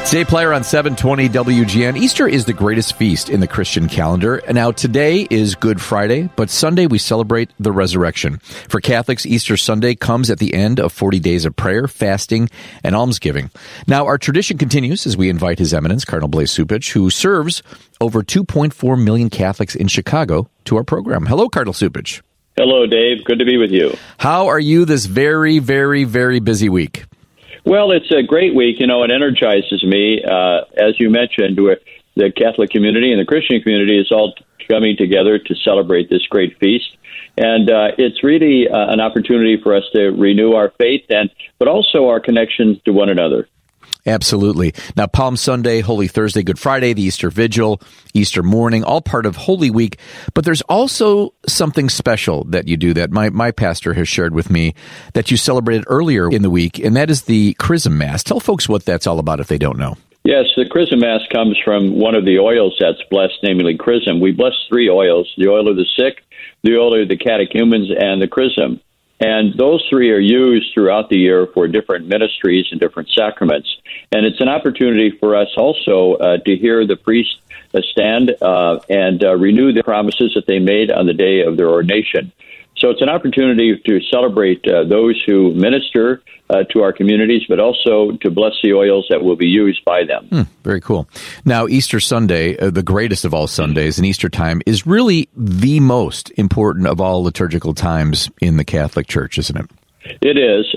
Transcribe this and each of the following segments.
Today, player on 720 WGN. Easter is the greatest feast in the Christian calendar. And now today is Good Friday, but Sunday we celebrate the resurrection. For Catholics, Easter Sunday comes at the end of 40 days of prayer, fasting, and almsgiving. Now, our tradition continues as we invite His Eminence, Cardinal Blase Cupich, who serves over 2.4 million Catholics in Chicago, to our program. Hello, Cardinal Cupich. Hello, Dave. Good to be with you. How are you this very, very, very busy week? Well, it's a great week. You know, it energizes me. As you mentioned, the Catholic community and the Christian community is all coming together to celebrate this great feast. And it's really an opportunity for us to renew our faith, but also our connections to one another. Absolutely. Now, Palm Sunday, Holy Thursday, Good Friday, the Easter Vigil, Easter morning, all part of Holy Week. But there's also something special that you do that my pastor has shared with me that you celebrated earlier in the week, and that is the Chrism Mass. Tell folks what that's all about if they don't know. Yes, the Chrism Mass comes from one of the oils that's blessed, namely chrism. We bless three oils, the oil of the sick, the oil of the catechumens, and the chrism. And those three are used throughout the year for different ministries and different sacraments. And it's an opportunity for us also to hear the priest stand and renew the promises that they made on the day of their ordination. So it's an opportunity to celebrate those who minister to our communities, but also to bless the oils that will be used by them. Very cool. Now, Easter Sunday, the greatest of all Sundays in Easter time, is really the most important of all liturgical times in the Catholic Church, isn't it? It is.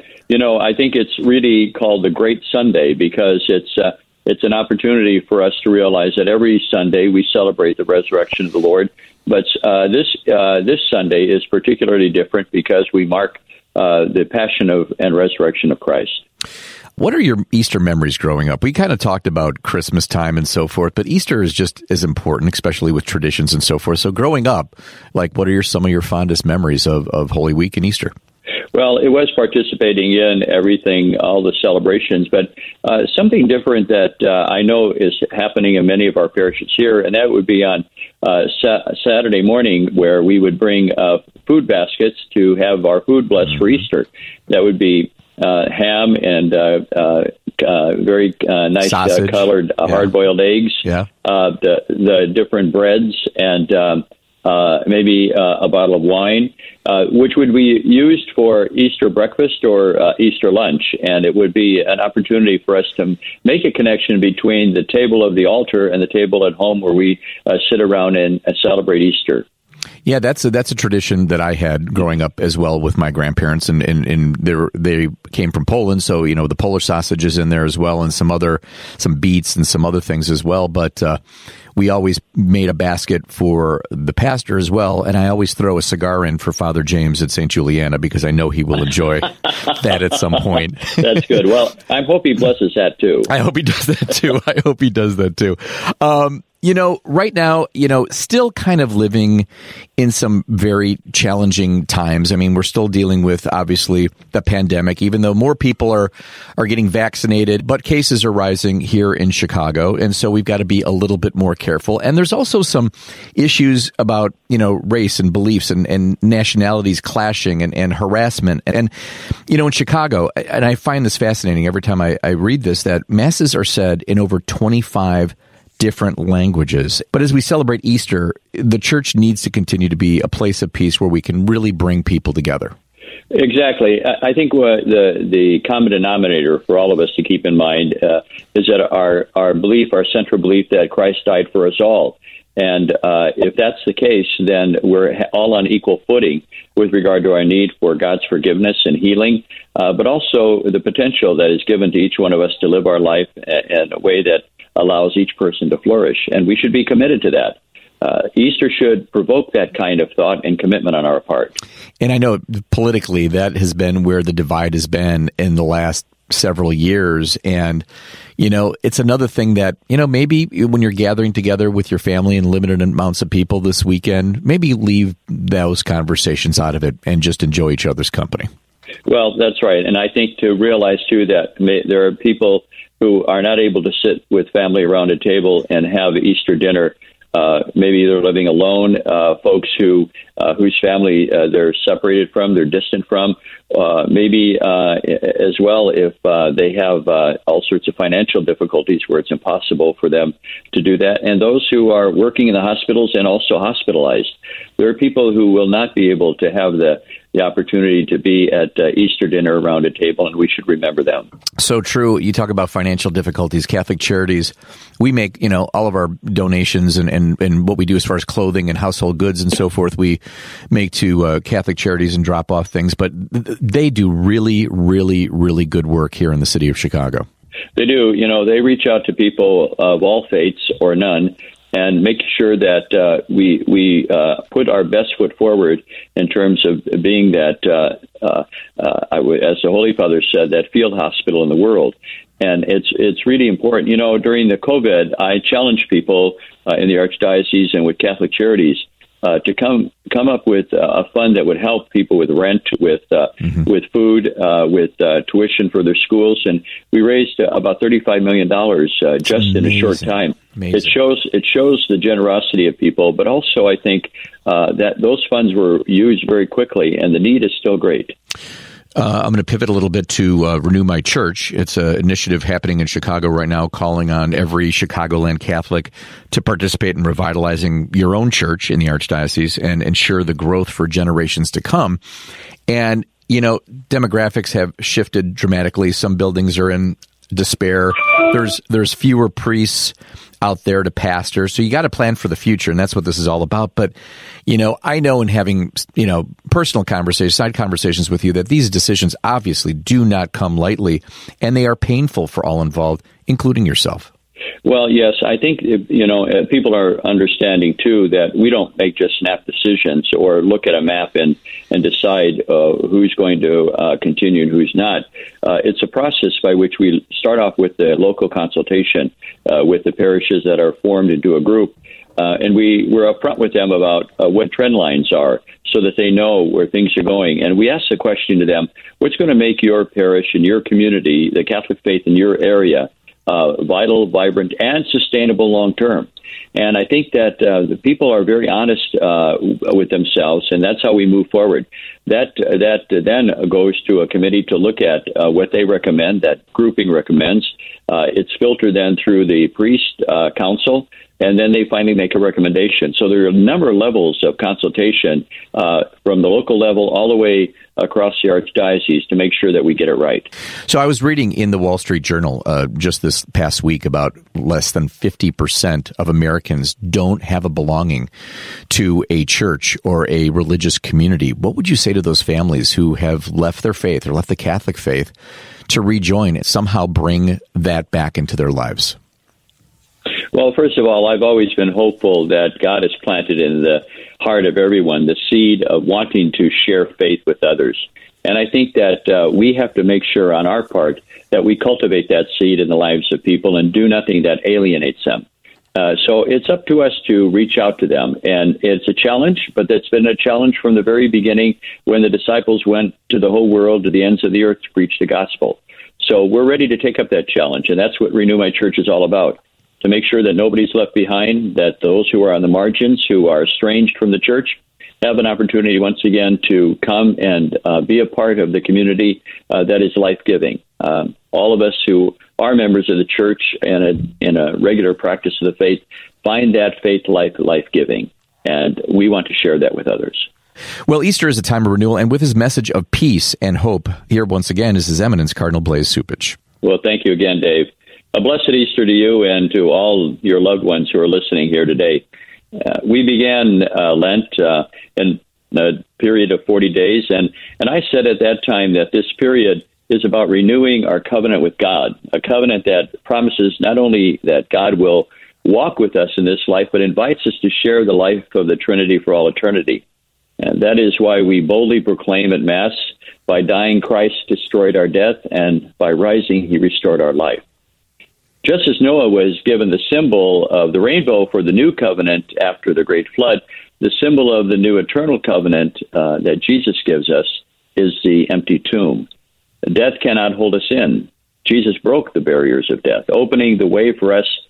I think it's really called the Great Sunday because it's an opportunity for us to realize that every Sunday we celebrate the resurrection of the Lord. But this Sunday is particularly different because we mark the passion and resurrection of Christ. What are your Easter memories growing up? We kind of talked about Christmas time and so forth, but Easter is just as important, especially with traditions and so forth. So growing up, what are some of your fondest memories of Holy Week and Easter? Well, it was participating in everything, all the celebrations, but something different that I know is happening in many of our parishes here, and that would be on Saturday morning where we would bring food baskets to have our food blessed for Easter. That would be ham and very nice colored hard-boiled eggs, the different breads, and maybe a bottle of wine, which would be used for Easter breakfast or Easter lunch. And it would be an opportunity for us to make a connection between the table of the altar and the table at home where we sit around and celebrate Easter. Yeah, that's a tradition that I had growing up as well with my grandparents, and they came from Poland, so the Polish sausage is in there as well, and some beets and some other things as well. But we always made a basket for the pastor as well, and I always throw a cigar in for Father James at St. Juliana because I know he will enjoy that at some point. That's good. Well, I hope he blesses that too. I hope he does that too. Right now, still kind of living in some very challenging times. I mean, we're still dealing with, obviously, the pandemic, even though more people are getting vaccinated, but cases are rising here in Chicago. And so we've got to be a little bit more careful. And there's also some issues about, race and beliefs and nationalities clashing and harassment. And, in Chicago, and I find this fascinating every time I read this, that masses are said in over 25 different languages. But as we celebrate Easter, the church needs to continue to be a place of peace where we can really bring people together. Exactly. I think the common denominator for all of us to keep in mind is that our belief, our central belief that Christ died for us all. And if that's the case, then we're all on equal footing with regard to our need for God's forgiveness and healing, but also the potential that is given to each one of us to live our life in a way that allows each person to flourish. And we should be committed to that. Easter should provoke that kind of thought and commitment on our part. And I know politically that has been where the divide has been in the last several years. And, it's another thing that, maybe when you're gathering together with your family and limited amounts of people this weekend, maybe leave those conversations out of it and just enjoy each other's company. Well, that's right. And I think to realize, too, that there are people who are not able to sit with family around a table and have Easter dinner maybe they're living alone, folks whose family they're separated from, they're distant from, maybe as well if they have all sorts of financial difficulties where it's impossible for them to do that, and those who are working in the hospitals and also hospitalized. There are people who will not be able to have the opportunity to be at Easter dinner around a table, and we should remember them. So true. You talk about financial difficulties. Catholic Charities, we make, all of our donations and what we do as far as clothing and household goods and so forth, we make to Catholic Charities and drop off things. But they do really, really, really good work here in the city of Chicago. They do. They reach out to people of all faiths or none, and make sure that we put our best foot forward in terms of being that, as the Holy Father said, that field hospital in the world. And it's really important. During the COVID, I challenged people in the Archdiocese and with Catholic Charities to come up with a fund that would help people with rent, with food, with tuition for their schools, and we raised about $35 million just in a short time. Amazing. It shows the generosity of people, but also I think that those funds were used very quickly, and the need is still great. I'm going to pivot a little bit to Renew My Church. It's an initiative happening in Chicago right now, calling on every Chicagoland Catholic to participate in revitalizing your own church in the Archdiocese and ensure the growth for generations to come. And, demographics have shifted dramatically. Some buildings are in despair. There's fewer priests out there to pastor. So you got to plan for the future, and that's what this is all about. But, I know in having, personal conversations, side conversations with you, that these decisions obviously do not come lightly, and they are painful for all involved, including yourself. Well, yes, I think, people are understanding, too, that we don't make just snap decisions or look at a map and decide who's going to continue and who's not. It's a process by which we start off with the local consultation with the parishes that are formed into a group. And we're upfront with them about what trend lines are so that they know where things are going. And we ask the question to them, what's going to make your parish and your community, the Catholic faith in your area, vital, vibrant, and sustainable long term? And I think that the people are very honest with themselves, and that's how we move forward. That then goes to a committee to look at what they recommend, that grouping recommends. It's filtered then through the priest council, and then they finally make a recommendation. So there are a number of levels of consultation from the local level all the way across the Archdiocese to make sure that we get it right. So I was reading in the Wall Street Journal just this past week about less than 50% of Americans don't have a belonging to a church or a religious community. What would you say to those families who have left their faith or left the Catholic faith to rejoin and somehow bring that back into their lives? Well, first of all, I've always been hopeful that God has planted in the heart of everyone the seed of wanting to share faith with others. And I think that we have to make sure on our part that we cultivate that seed in the lives of people and do nothing that alienates them. So it's up to us to reach out to them. And it's a challenge, but it's been a challenge from the very beginning when the disciples went to the whole world, to the ends of the earth, to preach the gospel. So we're ready to take up that challenge. And that's what Renew My Church is all about, to make sure that nobody's left behind, that those who are on the margins, who are estranged from the church, have an opportunity once again to come and be a part of the community that is life-giving. All of us who are members of the church and in a regular practice of the faith find that faith life-giving, and we want to share that with others. Well, Easter is a time of renewal, and with his message of peace and hope, here once again is His Eminence Cardinal Blaise Cupich. Well, thank you again, Dave. A blessed Easter to you and to all your loved ones who are listening here today. We began Lent in a period of 40 days, and I said at that time that this period is about renewing our covenant with God, a covenant that promises not only that God will walk with us in this life, but invites us to share the life of the Trinity for all eternity. And that is why we boldly proclaim at Mass, by dying Christ destroyed our death, and by rising He restored our life. Just as Noah was given the symbol of the rainbow for the new covenant after the great flood, the symbol of the new eternal covenant that Jesus gives us is the empty tomb. Death cannot hold us in. Jesus broke the barriers of death, opening the way for us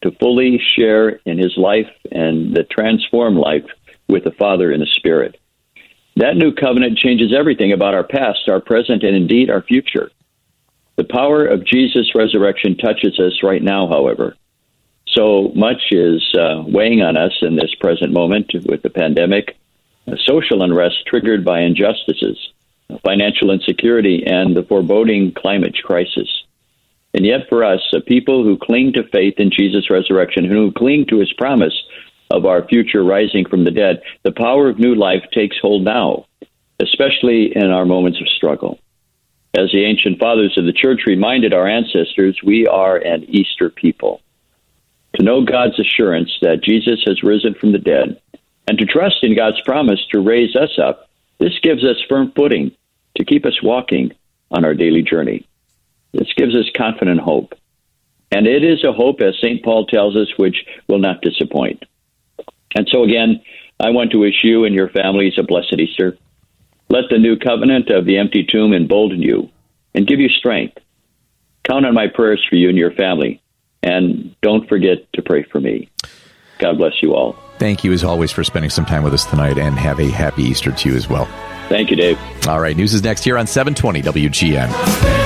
to fully share in his life and the transformed life with the Father in the Spirit. That new covenant changes everything about our past, our present, and indeed our future. The power of Jesus' resurrection touches us right now, however. So much is weighing on us in this present moment with the pandemic, social unrest triggered by injustices, financial insecurity, and the foreboding climate crisis. And yet for us, a people who cling to faith in Jesus' resurrection, who cling to his promise of our future rising from the dead, the power of new life takes hold now, especially in our moments of struggle. As the ancient fathers of the church reminded our ancestors, we are an Easter people. To know God's assurance that Jesus has risen from the dead, and to trust in God's promise to raise us up, this gives us firm footing to keep us walking on our daily journey. This gives us confident hope. And it is a hope, as St. Paul tells us, which will not disappoint. And so again, I want to wish you and your families a blessed Easter. Let the new covenant of the empty tomb embolden you and give you strength. Count on my prayers for you and your family. And don't forget to pray for me. God bless you all. Thank you, as always, for spending some time with us tonight, and have a happy Easter to you as well. Thank you, Dave. All right, news is next here on 720 WGN.